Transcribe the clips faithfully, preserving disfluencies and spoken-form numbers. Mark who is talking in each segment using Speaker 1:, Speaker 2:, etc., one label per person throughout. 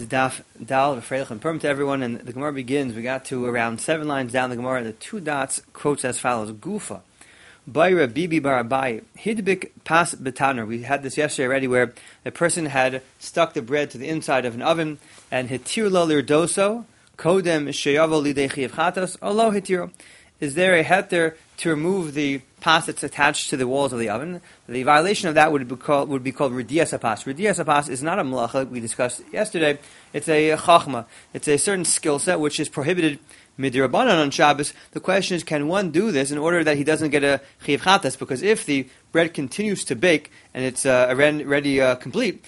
Speaker 1: Daf Dal V'Freilach and Perm to everyone, and the Gemara begins. We got to around seven lines down the Gemara, and the two dots quotes as follows: Gufa, Bayra Bibi Barabai, Hidbik Pas Betaner. We had this yesterday already, where a person had stuck the bread to the inside of an oven, and Hitir Lo Lirdoso, Kodem Sheyavo Lidei Chiyav Chatos, Olo Hitiro. Is there a heter to remove the pas that's attached to the walls of the oven? The violation of that would be called would be called Ridias Apas. Ridias Apas is not a malacha like we discussed yesterday. It's a chachma. It's a certain skill set which is prohibited midirabanan on Shabbos. The question is, can one do this in order that he doesn't get a chiyav chatas? Because if the bread continues to bake and it's uh, ready uh, complete,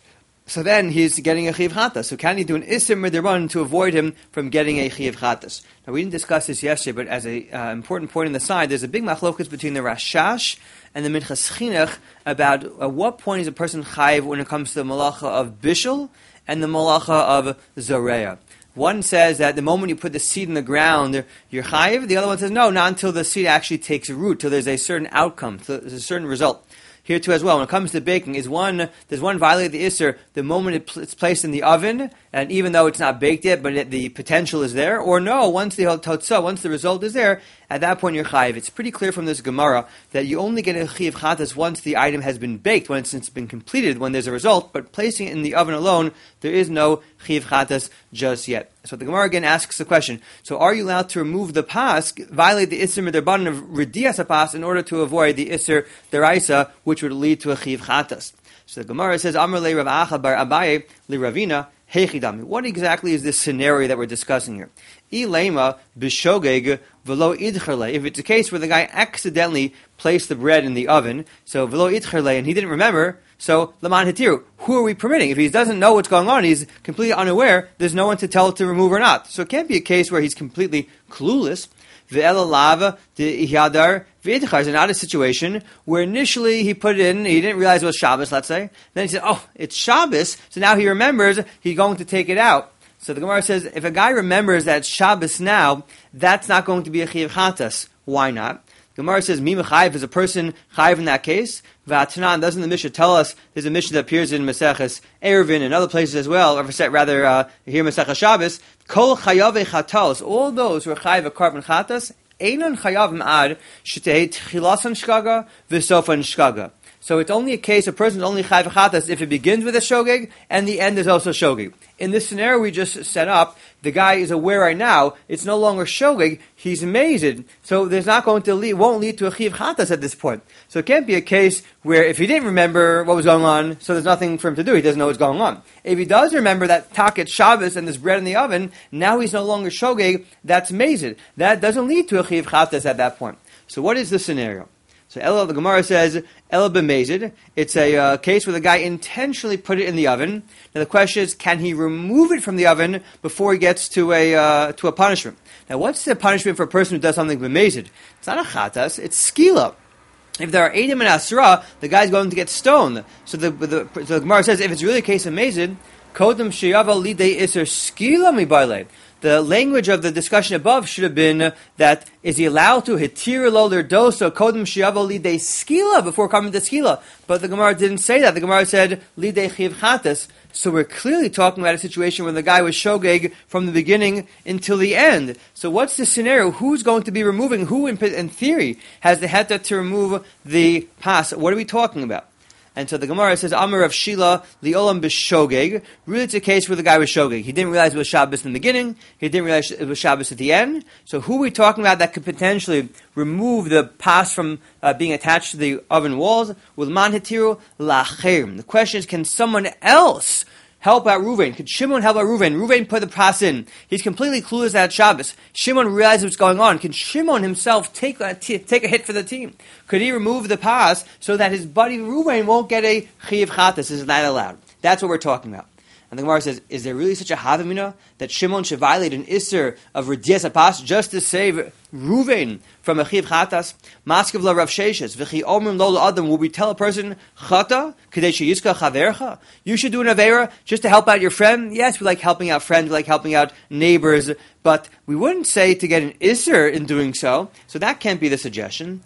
Speaker 1: so then he's getting a chiyav chatas. So can he do an isim midirabanan to avoid him from getting a chiyav chatas? Now we didn't discuss this yesterday, but as an uh, important point on the side, there's a big machlokas between the Rashash and the Minchas Chinuch about at what point is a person chayiv when it comes to the malacha of bishul and the malacha of zoreya. One says that the moment you put the seed in the ground, you're chayiv. The other one says no, not until the seed actually takes root, till there's a certain outcome, till there's a certain result. Here too as well, when it comes to baking, is one does one violate the Isser the moment it pl- it's placed in the oven, and even though it's not baked yet, but it, the potential is there, or no, once the totzah, once the result is there, at that point you're chayiv. It's pretty clear from this Gemara that you only get a chiyav chatas once the item has been baked, when it's, it's been completed, when there's a result, but placing it in the oven alone, there is no chiyav chatas just yet. So the Gemara again asks the question, so are you allowed to remove the pas, violate the Isser Midrabanan of Ridias pas in order to avoid the Isser Deraisa, which would lead to a chiyav chatas? So the Gemara says, Amar le Rav Acha bar Abaye li Ravina hechidami. What exactly is this scenario that we're discussing here? Ilema b'shogeg v'lo idcherle. If it's a case where the guy accidentally placed the bread in the oven, so v'lo idcherle, and he didn't remember, so Laman Hitiru, who are we permitting? If he doesn't know what's going on, he's completely unaware, there's no one to tell to remove or not. So it can't be a case where he's completely clueless. Ve'elalava de ihyadar v'idchar is not a situation where initially he put it in, he didn't realize it was Shabbos, let's say. Then he said, oh, it's Shabbos, so now he remembers, he's going to take it out. So the Gemara says, if a guy remembers that it's Shabbos now, that's not going to be a chiyav chatas. Why not? The Gemara says, Mima chayiv is a person chayiv in that case. V'atanan, doesn't the Mishnah tell us, there's a Mishnah that appears in Maseches Eruvin and other places as well, or rather uh, here Maseches Shabbos, Kol chayave chatos, all those who are chayiv a carbon chatas, einon chayav ma'ad, shetei tchilasan shkaga, v'sofan shkaga. So it's only a case, a person is only chayiv chatas if it begins with a shogeg, and the end is also shogeg. In this scenario we just set up, the guy is aware right now, it's no longer shogeg, he's amazed. So there's not going to lead, won't lead to a chiyav chatas at this point. So it can't be a case where if he didn't remember what was going on, so there's nothing for him to do, he doesn't know what's going on. If he does remember that taket Shabbos and this bread in the oven, now he's no longer shogeg, that's amazed. That doesn't lead to a chiyav chatas at that point. So what is the scenario? So Ella, the Gemara says, Ella b'mezid. It's a uh, case where the guy intentionally put it in the oven. Now the question is, can he remove it from the oven before he gets to a uh, to a punishment? Now what's the punishment for a person who does something b'mezid? It's not a chatas, it's skila. If there are eidim and asra, the guy's going to get stoned. So the, the, so the Gemara says, if it's really a case of mezid, kodem sheyava lidei iser skila mibayle. The language of the discussion above should have been that, is he allowed to hitir lo lirdoso kodem sheyavo lidei skila before coming to skila? But the Gemara didn't say that. The Gemara said lidei chiyav chatas. So we're clearly talking about a situation where the guy was shogeg from the beginning until the end. So what's the scenario? Who's going to be removing? Who, in, in theory, has the heta to remove the pas? What are we talking about? And so the Gemara says, Amar of Shila, Liolam b'shogeg. Really, it's a case where the guy was shogeg. He didn't realize it was Shabbos in the beginning. He didn't realize it was Shabbos at the end. So who are we talking about that could potentially remove the pas from uh, being attached to the oven walls? With man hitiru lacherim. The question is, can someone else help out Ruvain? Could Shimon help out Ruvain? Ruvain put the pas in. He's completely clueless at Shabbos. Shimon realizes what's going on. Can Shimon himself take a, t- take a hit for the team? Could he remove the pas so that his buddy Ruvain won't get a chiyav chatas? Is that allowed? That's what we're talking about. And the Gemara says, is there really such a havamina that Shimon should violate an isser of Ridias pas just to save Ruvain from a chiyav chatas? Maskav la Rav Sheshes v'chi omrim lo la'adam. Will we tell a person chata kadei sheyiska chavercha? You should do an avera just to help out your friend. Yes, we like helping out friends, we like helping out neighbors, but we wouldn't say to get an isser in doing so. So that can't be the suggestion.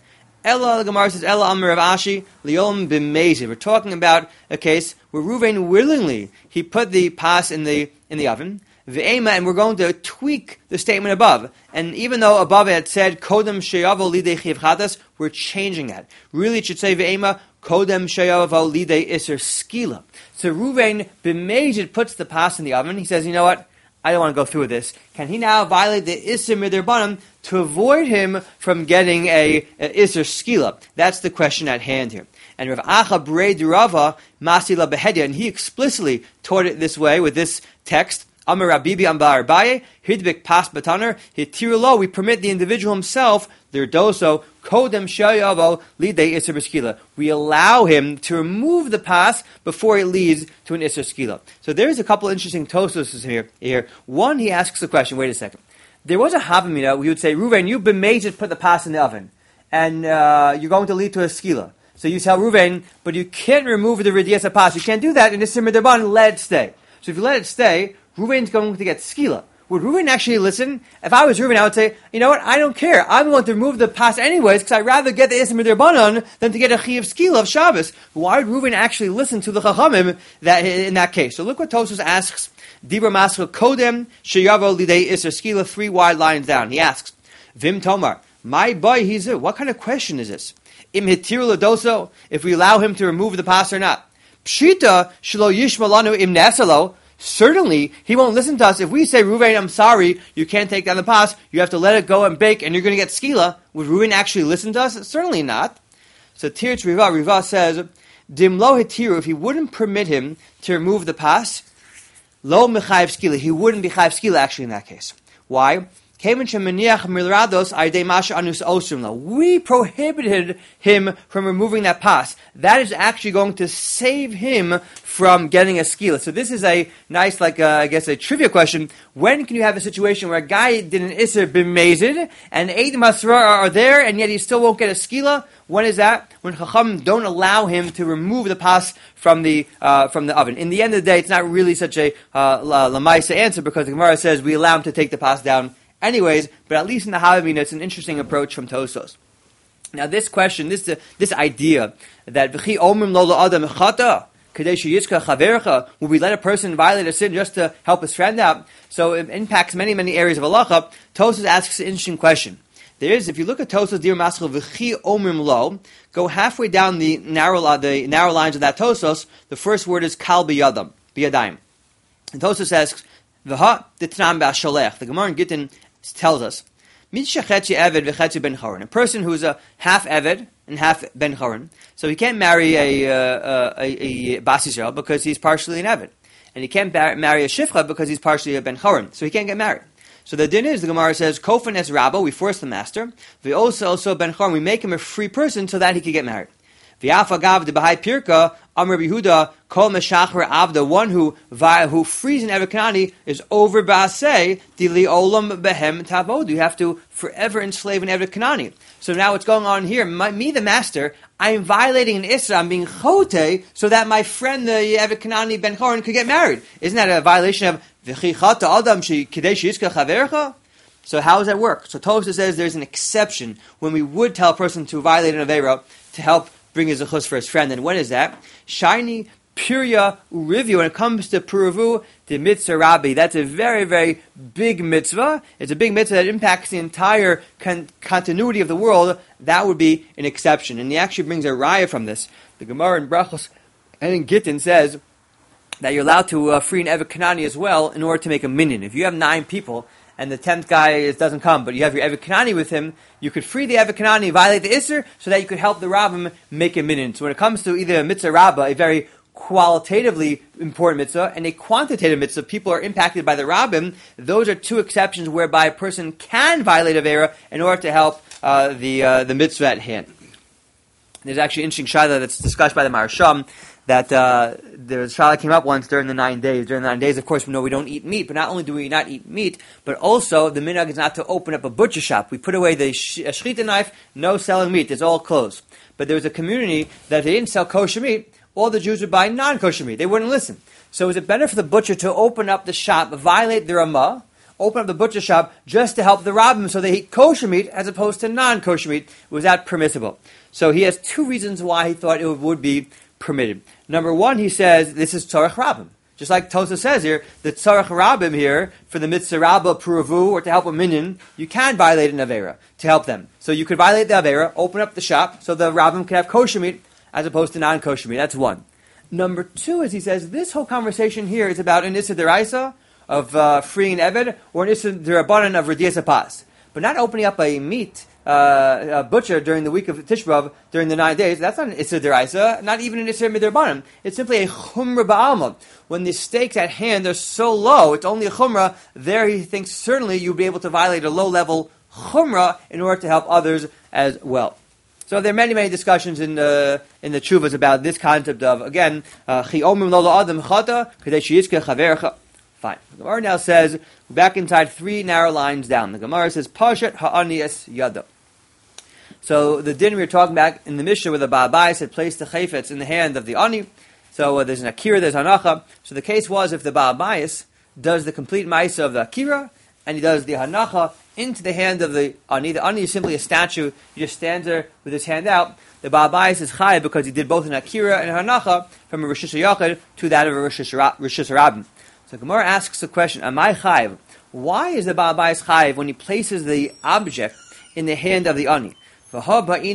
Speaker 1: Ella, the Gemara says, Ella Amar Rav Ashi, Liom b'mezid. We're talking about a case where Reuven willingly, he put the pas in the in the oven, Ve'ema, and we're going to tweak the statement above. And even though above it said, Kodem sheyavo lidei chiv chatas, we're changing that. Really it should say, Ve'ema, Kodem sheyavo lidei iser skila. So Reuven b'mezid puts the pas in the oven. He says, you know what? I don't want to go through with this. Can he now violate the Isser Midirbanim to avoid him from getting a, a Isser Skila? That's the question at hand here. And Rav Acha Brei Durava Masila Behedia, and he explicitly taught it this way with this text. Amar Rabibi Ambar Baye, Hidbik Pas Bataner, Hitirulo, we permit the individual himself, their doso, Kodem Shayavo, Lidei Isser Skila. We allow him to remove the pas before it leads to an Isser Skila. So there's a couple interesting tosos here. here. One, he asks the question, wait a second. There was a Havamina, we would say, Reuven, you've been made to put the pas in the oven, and uh, you're going to lead to a Skila. So you tell Reuven, but you can't remove the Ridias pas. You can't do that in the Simmer Derban, let it stay. So if you let it stay, Reuven's going to get skila. Would Reuven actually listen? If I was Reuven, I would say, you know what, I don't care. I'm going to remove the pas anyways, because I'd rather get the Isser Midirbanan than to get a Chiyav skila of Shabbos. Why would Reuven actually listen to the Chachamim that, in that case? So look what Tosfos asks. Dibra Mascha Kodem Sheyavo Lidei Isser skila, three wide lines down. He asks, Vim Tomar, my boy, he's a, what kind of question is this? Im Hitiru Ladoso, if we allow him to remove the pas or not. Pshita Shlo Yishma Lanu Im Nesalo, certainly, he won't listen to us. If we say, Reuven, I'm sorry, you can't take down the pas, you have to let it go and bake, and you're going to get skila, would Reuven actually listen to us? Certainly not. So Tirch Riva, Riva says, Dim lo hitiru, if he wouldn't permit him to remove the pas, lo mechayev skila, he wouldn't be chayev skila actually in that case. Why? We prohibited him from removing that pas. That is actually going to save him from getting a skila. So this is a nice, like, uh, I guess, a trivia question. When can you have a situation where a guy did an isser b'mezid, and eight masra are there, and yet he still won't get a skila? When is that? When Chacham don't allow him to remove the pas from the uh, from the oven. In the end of the day, it's not really such a uh, lamaisa answer, because the Gemara says we allow him to take the pas down anyways, but at least in the Havamina, it's an interesting approach from Tosos. Now, this question, this uh, this idea that v'chi omrim lo la'adam chata kadesh yitzka chavercha, will we let a person violate a sin just to help his friend out? So it impacts many many areas of halacha. Tosos asks an interesting question. There is, if you look at Tosos dir maschel v'chi omrim lo, go halfway down the narrow the narrow lines of that Tosos. The first word is kal biyadam biyadayim, and Tosos asks v'ha ditnam ba'sholech. The Gemara in Gittin tells us, a person who's a half Eved and half Ben Choron, so he can't marry a, uh, a, a Bas Yisrael because he's partially an Eved, and he can't bar- marry a Shifcha because he's partially a Ben Choron, so he can't get married. So the din is, the Gemara says, Kofan es Rabba, we force the master, we also also Ben Choron, we make him a free person so that he can get married. V'yafagav de Bahai Pirka, Amr Yehuda, Kol Meshachar Avda, one who who frees an Eved Kanani is over Baaseh, Dili Olam Behem Tavodu. You have to forever enslave an Eved Kanani. So now what's going on here? My, me, the master, I am violating an Isra, I'm being Chote, so that my friend, the Eved Kanani Ben Choron, could get married. Isn't that a violation of V'chi Chata Adam Kidei Sheyizka Chavercha? So how does that work? So Tosa says there's an exception when we would tell a person to violate an Avera to help bring his zechus for his friend. And when is that? Shiny Puria Urivyu. When it comes to Puravu, the mitzvah rabbi, that's a very, very big mitzvah. It's a big mitzvah that impacts the entire con- continuity of the world. That would be an exception. And he actually brings a raya from this. The Gemara in Brachos and in Gittin says that you're allowed to uh, free an Eved Kanani as well in order to make a minyan. If you have nine people, and the tenth guy is, doesn't come, but you have your Eved Kanani with him, you could free the Eved Kanani, violate the Isser, so that you could help the Rabbim make a minyan. So when it comes to either a mitzvah rabbah, a very qualitatively important mitzvah, and a quantitative mitzvah, people are impacted by the Rabbim, those are two exceptions whereby a person can violate Avera in order to help uh, the uh, the mitzvah at hand. There's actually an interesting shayla that's discussed by the Maharsham, that uh, the shayla came up once during the nine days. During the nine days, of course, we know we don't eat meat, but not only do we not eat meat, but also the minhag is not to open up a butcher shop. We put away the sh- shechita knife, no selling meat, it's all closed. But there was a community that if they didn't sell kosher meat, all the Jews would buy non-kosher meat. They wouldn't listen. So is it better for the butcher to open up the shop, violate the Ramah, open up the butcher shop just to help the rabbim so they eat kosher meat as opposed to non-kosher meat. Was that permissible? So he has two reasons why he thought it would be permitted. Number one, he says this is tzarech rabbim. Just like Tosa says here, the tzarech rabbim here, for the mitzvah rabba puravu, or to help a minyan, you can violate an avera to help them. So you could violate the avera, open up the shop, so the rabbim can have kosher meat as opposed to non-kosher meat. That's one. Number two is he says this whole conversation here is about an issa deraisa of uh, freeing an eved, or an issa derabanan of radias apas. But not opening up a meat Uh, a butcher during the week of Tisha B'Av, during the nine days, that's not an Isser Deraisa, not even an Isser Midrabanan. It's simply a Chumrah Ba'alma. When the stakes at hand are so low, it's only a Chumrah, there he thinks certainly you'll be able to violate a low-level Chumrah in order to help others as well. So there are many, many discussions in the in the Tshuvas about this concept of, again, Chi Omrim Lo La'adam Chata, Kadei Sheyizke Chaverecha. Fine. The Gemara now says, back inside three narrow lines down. The Gemara says, Pashat Ha'anias Yada. So the din we were talking about in the Mishnah where the Ba'abayis had placed the chayfetz in the hand of the ani. So uh, there's an akira, there's hanacha. So the case was if the Ba'abayis does the complete ma'isa of the akira and he does the hanacha into the hand of the ani. The ani is simply a statue. He just stands there with his hand out. The Ba'abayis is chayav because he did both an akira and a hanacha from a Rosh Hashanah to that of a Rosh Hashanah. So Gemara asks the question, am I chayav? Why is the Ba'abayis chayav when he places the object in the hand of the ani? We have a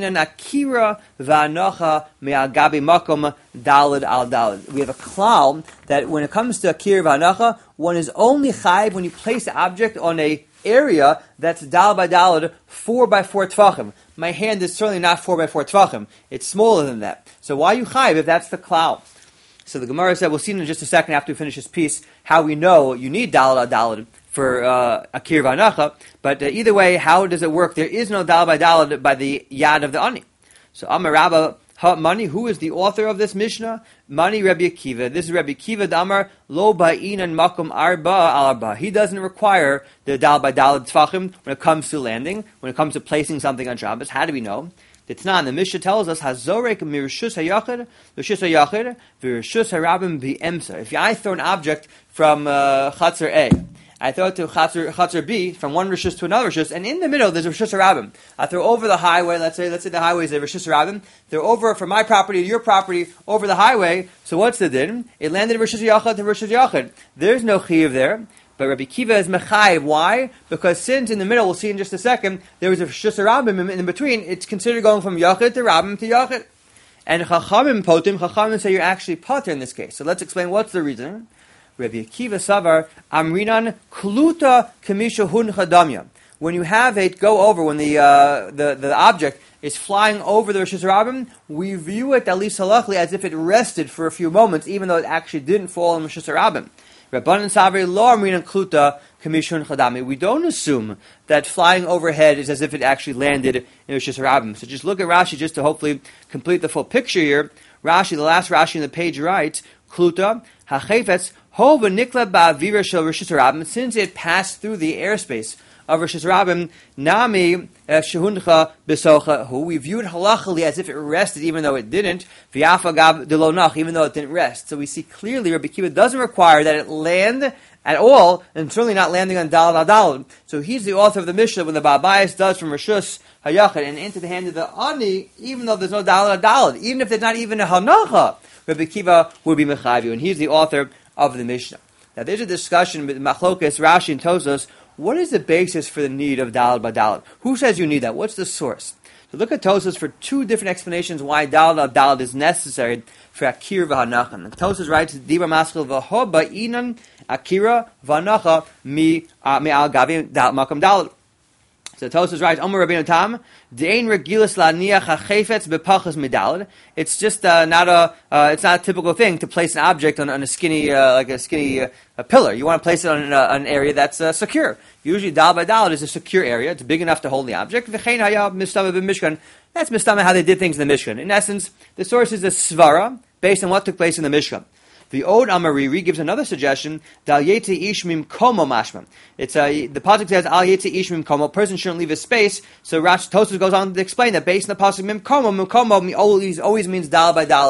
Speaker 1: klal that when it comes to akira v'anacha, one is only chayiv when you place the object on a area that's dal by dalad, four by four tvachim. My hand is certainly not four by four tvachim. It's smaller than that. So why are you chayiv if that's the klal? So the Gemara said, we'll see in just a second after we finish this piece how we know you need dalad dalad for uh, akir v'anacha, but uh, either way, how does it work? There is no dal by dalad by the yad of the ani. So Amar Rabba Mani, who is the author of this Mishnah? Mani Rabbi Akiva. This is Rabbi Akiva Damar Lo Ba'inan Makom Arba Al Arba. He doesn't require the dal by dalad tzvachim when it comes to landing, when it comes to placing something on Shabbos. How do we know? The Tanan, the Mishnah tells us Hazorek Mirshus Hayachid, Rishus Hayachid, Virshus Harabim B'Emsa. If I throw an object from uh, Chatzar A, I throw it to Chatzar, Chatzar B, from one Rishus to another Rishus, and in the middle there's a Rishus Harabim. I throw over the highway, let's say let's say the highway is a Rishus Harabim, they're over from my property to your property, over the highway, so what's the din? It landed in Rishus Yachid to Rishus Yachid. There's no chiyuv there. But Rabbi Kiva is mechayiv. Why? Because since in the middle, we'll see in just a second, there was a Rishus Harabim in, in between, it's considered going from Yachid to Rabim to Yachid. And Chachamim potim, Chachamim say you're actually potter in this case. So let's explain what's the reason. Rabbi Akiva Savar, Amrinan Kluta Kamisha Hun Chadamya. When you have it go over, when the uh, the, the object is flying over the Rishus Harabim, we view it, at least halachically, as if it rested for a few moments, even though it actually didn't fall in Rishus Harabim. Rabbanan Savri Lo Amrinan Kluta Kamisha Hun Chadami. We don't assume that flying overhead is as if it actually landed in Rishus Harabim. So just look at Rashi just to hopefully complete the full picture here. Rashi, the last Rashi on the page writes, Kluta HaChefetz Hova Nikla Ba'avira Shel Rishus Harabim, since it passed through the airspace of Rishus Harabim, Nami Shehuncha Besocha, who we viewed halachically as if it rested, even though it didn't, V'yafa Gav Delonach, even though it didn't rest. So we see clearly Rabbi Kiva doesn't require that it land at all, and certainly not landing on Dalad Adalad. So he's the author of the Mishnah when the Ba'abayis does from Rishus Hayachid and into the hand of the Ani, even though there's no Dalad Adalad, even if there's not even a Hanacha, Rabbi Kiva would be Mechavi, and he's the author of the Mishnah. Now there's a discussion with Machlokes, Rashi, and Tosos. What is the basis for the need of Dalad Badalad? Who says you need that? What's the source? So look at Tosos for two different explanations why Dalad Badalad is necessary for Akir v'Hanachan. Tosos writes, Dibra Maschil v'ho ba'inan Akira v'Hanacha mi al gavi makam Dalad. So Tosos writes, Omer Rabbeinu Tam, De'ein regilas la'niach ha'chefetz bepachas medalad. It's just uh, not a, uh, it's not a typical thing to place an object on, on a skinny, uh, like a skinny uh, a pillar. You want to place it on uh, an area that's uh, secure. Usually, dal by dalad is a secure area. It's big enough to hold the object. V'chein haya mistama b'mishkan. That's mistama how they did things in the Mishkan. In essence, the source is a svara based on what took place in the Mishkan. The Od Amariri gives another suggestion. Dal yete ishmim komo mashma. It's a, the pasuk says al yete ishmim komo. A person shouldn't leave a space. So Rashi Tosos goes on to explain that based on the pasuk mim komo, mim komo always always means dal by dalad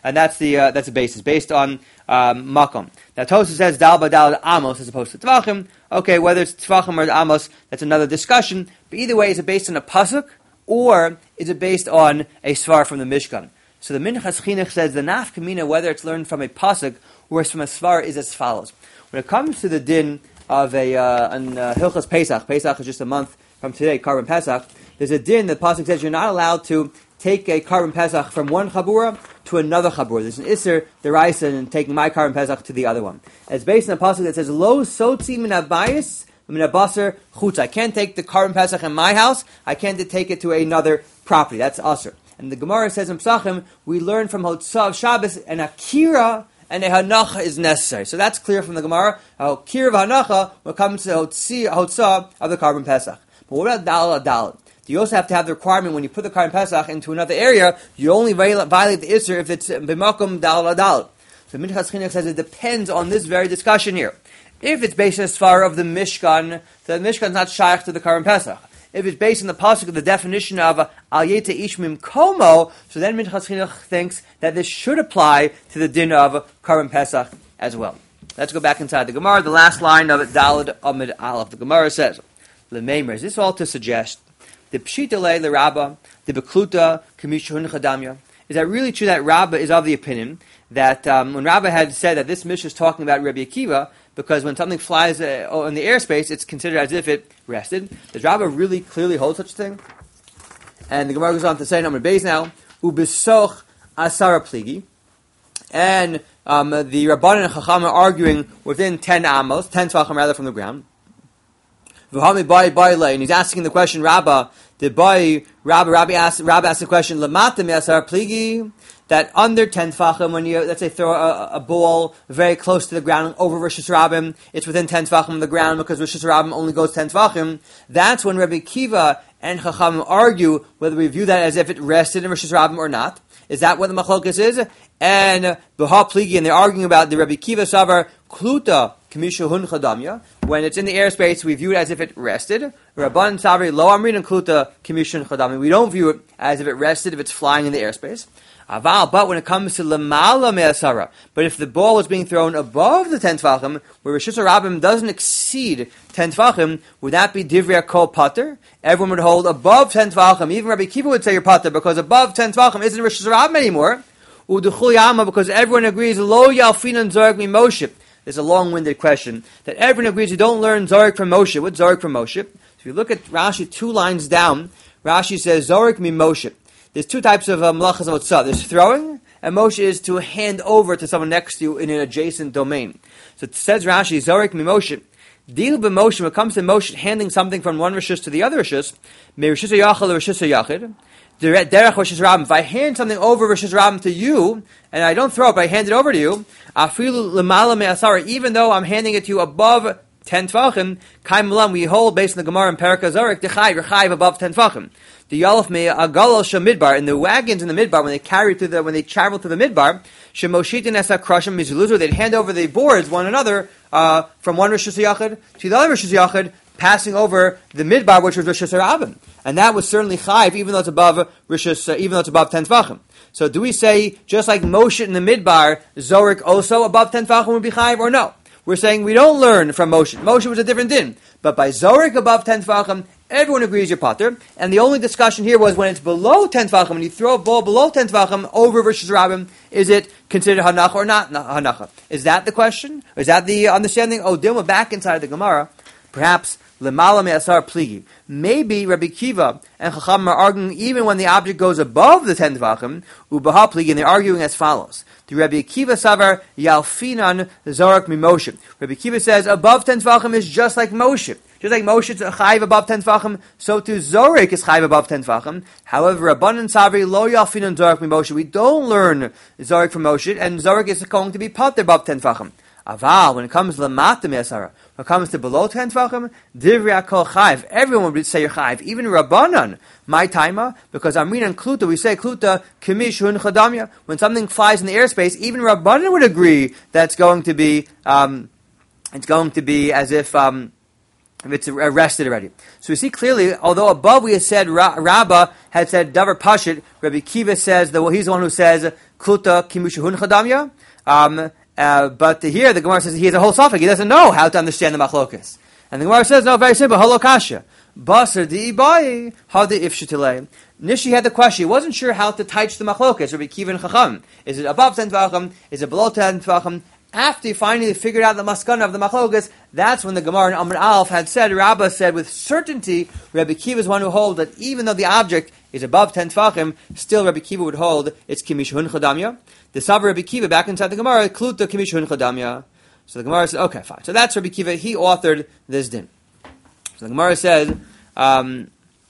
Speaker 1: and that's the uh, that's the basis based on um, makom. Now Tosfos says dal badal amos as opposed to tvachim. Okay, whether it's tvachim or amos, that's another discussion. But either way, is it based on a pasuk or is it based on a svar from the Mishkan? So the Minchas Chinuch says the nafkamina, whether it's learned from a pasuk or it's from a svar, is as follows. When it comes to the din of a uh, an, uh, Hilchas Pesach, Pesach is just a month from today, Karban Pesach. There's a din that pasuk says you're not allowed to take a Karban Pesach from one chabura to another chabura. There's an Isser deraisa in taking my Karban Pesach to the other one. And it's based on a pasuk that says Lo sotzi min habayis min habaser chutz. I can't take the Karban Pesach in my house. I can't take it to another property. That's Asr. And the Gemara says in Psachim, we learn from Hotzah of Shabbos, and Akira and a Hanacha is necessary. So that's clear from the Gemara. Akira of Hanacha when it comes to Hotzah of the Karban Pesach. But what about Dal Dal? You also have to have the requirement when you put the Karban Pesach into another area, you only violate the Isser if it's B'makom Dal Dal. So Minchas Chinuch says it depends on this very discussion here. If it's based on the Sfar of the Mishkan, the Mishkan is not shaykh to the Karban Pesach. If it's based on the pasuk of the definition of Al Yeta Ishmim Komo, so then Minchas Chinuch thinks that this should apply to the din of Karban Pesach as well. Let's go back inside the Gemara. The last line of Daled Amid Aleph. The Gemara says, L'meimer, is this all to suggest the Pshita Le Le Rabba, the Bekluta Kamishun Chadamya? Is that really true that Rabba is of the opinion that um, when Rabba had said that this Mishnah is talking about Rabbi Akiva, because when something flies uh, in the airspace, it's considered as if it rested. Does Rabba really clearly hold such a thing? And the Gemara goes on to say, number base now, Ubisoch Asara Pligi. And um, the Rabbanan and Chacham are arguing within ten amos, ten tvachim rather from the ground. And he's asking the question, Rabba, did boy, Rabba, Rabbi asked, Rabba asked the question, Lamata Asara Pligi, that under ten tefachim, when you, let's say, throw a, a ball very close to the ground over Rosh Hashanah, it's within ten tefachim of the ground because Rosh Hashanah only goes ten tefachim. That's when Rabbi Kiva and Chacham argue whether we view that as if it rested in Rosh Hashanah or not. Is that what the machlokas is? And B'ha Pligi, and they're arguing about the Rabbi Kiva Savar Kluta Kamisha Hun Chadamya. When it's in the airspace, we view it as if it rested. Rabban Savri Lo Amrin and Kluta Kamisha Hun Chadamya. We don't view it as if it rested if it's flying in the airspace. Aval, but when it comes to Lamala Me'asara, but if the ball was being thrown above the ten Tvachim, where Rosh Hashanah doesn't exceed ten Tvachim, would that be Divrei Kol Pater? Everyone would hold above ten Tvachim. Even Rabbi Kiva would say you're Pater, because above ten Tvachim isn't Rosh Hashanah anymore. U'duchul Yama, because everyone agrees, Lo Yalfinan Zorg Mi Moshe. There's a long-winded question, that everyone agrees you don't learn Zorg from Moshe. What's Zorg from Moshe? So if you look at Rashi two lines down, Rashi says Zorg Mi Moshe. There's two types of malachas of otzah. There's throwing, and Moshe is to hand over to someone next to you in an adjacent domain. So it says Rashi, Zorik mi Moshe. Deal b'Moshe, when it comes to Moshe handing something from one rishus to the other rishus, me rishus yachal or rishus yachid, derech rishus rabim. If I hand something over rishus rabim to you, and I don't throw it, but I hand it over to you, afilu lemala me'asara, even though I'm handing it to you above ten tvachim, kaim mulam, we hold based on the Gemara in Perek Zorik, dechai, rechai above ten tvachim. The Yalaf me agalal shemidbar, and the wagons in the midbar when they carry through the when they travel through the midbar, shemoshitin esa krashim mizuluzu, they'd hand over the boards one another uh, from one rishus yachid to the other rishus yachid, passing over the midbar which was rishus rabim, and that was certainly chayv even though it's above rishus, uh, even though it's above ten tvachim. So do we say just like Moshe in the midbar, Zorik also above ten tvachim would be chayv, or no? We're saying we don't learn from Moshe. Moshe was a different din, but by Zorik above ten tvachim, everyone agrees you're pater, and the only discussion here was when it's below ten tvachim, when you throw a ball below ten tvachim over Rishus Rabim, is it considered hanacha or not hanacha? Is that the question? Or is that the understanding? Oh, then we're back inside the Gemara. Perhaps lemala me'asar pligi. Maybe Rabbi Kiva and Chacham are arguing even when the object goes above the ten tvachim, ubaha pligi, and they're arguing as follows. The Rabbi Kiva savar yalfinan zorak mi Moshe. Rabbi Kiva says above ten tvachim is just like Moshe. Just like Moshe is chayv above ten tvachim, so too Zorik is chayv above ten tvachim. However, Rabbanan Savri lo yalfinan zorak mi Moshe. We don't learn Zorik from Moshe, and Zorik is going to be pater above ten tvachim. Aval, when it comes to Lamata Me'asara, when it comes to below ten tvachim, Divrei Kol Chayv, everyone would say you're chayv, even Rabbanan, my taima, because Amrin and Kluta, we say Kluta, Kimish Hun Chadamya, when something flies in the airspace, even Rabbanan would agree that it's going to be, um, it's going to be as if, um, if it's arrested already. So we see clearly, although above we had said, Ra- Rabbah had said, Davar Pashit, Rabbi Kiva says, that well, he's the one who says, Kluta kimushu hunchadamya. Um, uh, but here the Gemara says he has a whole suffix. He doesn't know how to understand the machlokas. And the Gemara says, no, very simple. Halokasha. Basar di'ibai hadi ifshitilei. Nishi had the question. He wasn't sure how to teach the machlokas. Rabbi Kiva and Chacham. Is it above ten tvachim? Is it below ten tvachim? After he finally figured out the maskana of the machlokas, that's when the Gemara in Amud Aleph had said, Rabbah said with certainty, Rabbi Kiva is one who holds that even though the object is above ten tvachim, still Rabbi Kiva would hold it's kimishun chodamya. The Savar Rabbi Kiva back inside the Gemara, kluta kimishun chodamya. So the Gemara said, okay, fine. So that's Rabbi Kiva. He authored this din. So the Gemara says, um,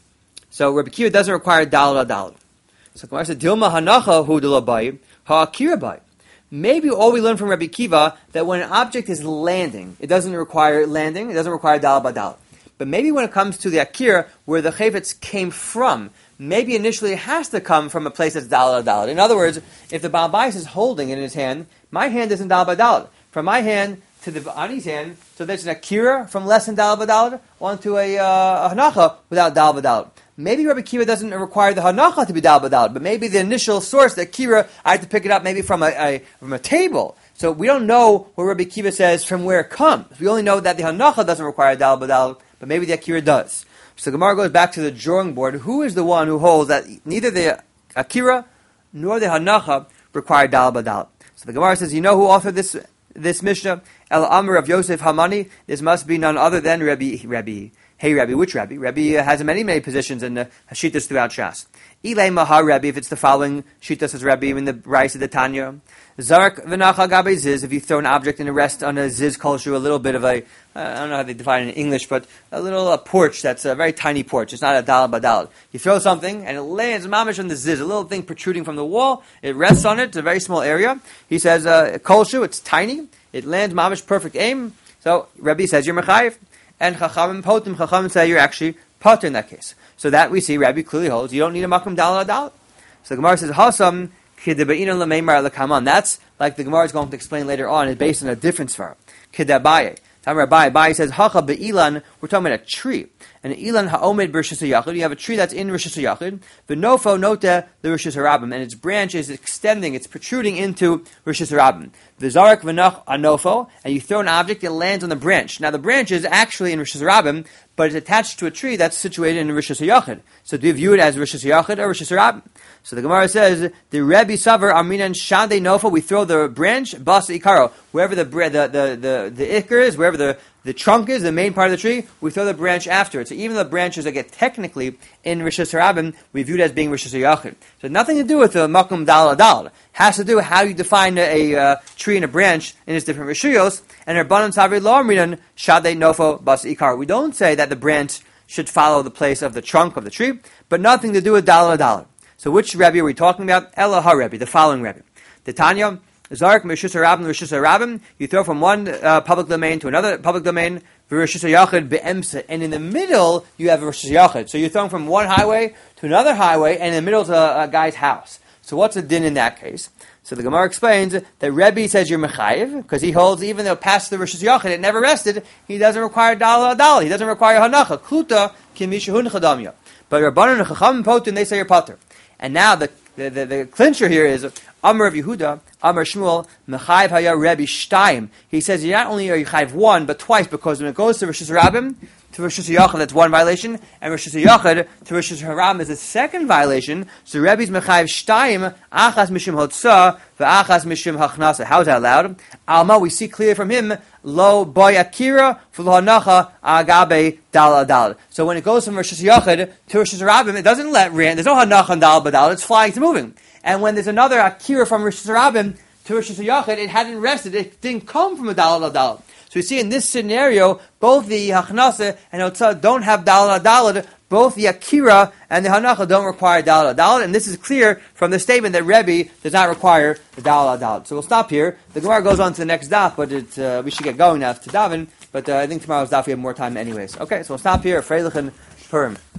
Speaker 1: so Rabbi Kiva doesn't require dalad dalad. So the Gemara said, Dilma hanacha hu delabai ha'akira bai. Maybe all we learn from Rabbi Kiva that when an object is landing, it doesn't require landing, it doesn't require dalad badal. But maybe when it comes to the akira, where the chayvetz came from, maybe initially it has to come from a place that's dalad dalad. In other words, if the Baal Bayis is holding it in his hand, my hand isn't dalad badal. From my hand to the Ani's hand, so there's an akira from less than dalad badal onto a, uh, a hanacha without dalad badal. Maybe Rabbi Kiva doesn't require the hanacha to be dalad badal, but maybe the initial source, the akira, I have to pick it up maybe from a, a from a table. So we don't know what Rabbi Kiva says from where it comes. We only know that the hanacha doesn't require dalad badal, but maybe the akira does. So the Gemara goes back to the drawing board. Who is the one who holds that neither the akira nor the hanacha require dalad badal? So the Gemara says, you know who authored this this Mishnah? El Amr of Yosef Hamani. This must be none other than Rabbi Rabbi. Hey Rabbi, which Rabbi? Rabbi has many, many positions in the Shitas throughout Shas. Ilay Mahar Rabbi, if it's the following Shitas as Rabbi in the Rice of the Tanya. Zark v'nacha gabe ziz, if you throw an object and a rest on a ziz kolshu, a little bit of a, uh, I don't know how they define it in English, but a little uh, porch that's a very tiny porch. It's not a dalad badal. You throw something and it lands mamish on the ziz, a little thing protruding from the wall. It rests on it. It's a very small area. He says, uh, kolshu, it's tiny. It lands mamish, perfect aim. So Rabbi says, you're mechayiv. And Chachamim potim, Chachamim say you're actually potter in that case. So that we see Rabbi clearly holds you don't need a makom dalad dalad. So the Gemara says Hasam kidebeinu lemeimar lekaman. That's like the Gemara is going to explain later on. Is based on a different svara. Kidabaye. Tam Rabbi Abaye says Hacha be'ilan. We're talking about a tree. And ilan ha'omed b'rishus hayachid. You have a tree that's in rishus hayachid. V'nofo note the rishus harabim, and its branch is extending. It's protruding into rishus harabim. V'zarak v'nach anofo, and you throw an object, it lands on the branch. Now the branch is actually in rishus harabim, but it's attached to a tree that's situated in rishus hayachid. So do you view it as rishus hayachid or rishus harabim? So the Gemara says the Rebbe Savar Aminan Shadei Nofo. We throw the branch bas ikaro, wherever the the the the, the ikar is, wherever the the trunk is, the main part of the tree, we throw the branch after it. So even the branches that get technically in Rishus Harabim, we view it as being Rishus Hayachid. So nothing to do with the Makom Dal Adal. Has to do with how you define a, a uh, tree and a branch in its different Rishuyos. And Rabbanan Savri Lo Amrinan Shadei Nofo Bas Ikar. We don't say that the branch should follow the place of the trunk of the tree, but nothing to do with Dal Adal. So which Rebbe are we talking about? Ela Ha Rebbe, the following Rebbe. The Tanya, Zark Rishus Harabim, Rishus Harabim. You throw from one uh, public domain to another public domain. Rishus Hayachid be'emsa, and in the middle you have Rishus Hayachid. So you're throwing from one highway to another highway, and in the middle is a, a guy's house. So what's the din in that case? So the Gemara explains that Rebbe says you're mechayiv because he holds even though past the Rishus Hayachid it never rested. He doesn't require dal dal. He doesn't require hanacha kluta kimishahun chadamya. But Rabbanan and Chachamim potin they say you're pater. And now the the, the the clincher here is Amar of Yehuda, Amar Shmuel, Mechayiv Haya Rebbe Shtayim. He says you not only are you chayiv one, but twice, because when it goes to Rishus Harabim, to Rishus Hayachid, that's one violation, and Rishus Hayachid to Rishus Harabim is a second violation. So Rebbe's Mechayiv Shtayim, Achas Mishim Hotzah, V'achas Mishim Hachnasa. How is that allowed? Alma, we see clear from him, Lo Boy Akira, V'lo Hanacha, Agabe Dal Adal. So when it goes from Rishus Hayachid to Rishus Harabim, it doesn't let rain, there's no Hanacha and Dal Badal, it's flying, it's moving. And when there's another Akira from Rishus Harabim to Rishus Hayachid, it hadn't rested. It didn't come from a Dalal Adal. So you see in this scenario, both the Hachnasa and Hotzah don't have Dalal Adal. Both the Akira and the Hanacha don't require Dalal Adal. And this is clear from the statement that Rebbe does not require the Dalal Adal. So we'll stop here. The Gemara goes on to the next daf, but it, uh, we should get going now to daven. But uh, I think tomorrow's daf we have more time anyways. Okay, so we'll stop here. Freilichen Purim.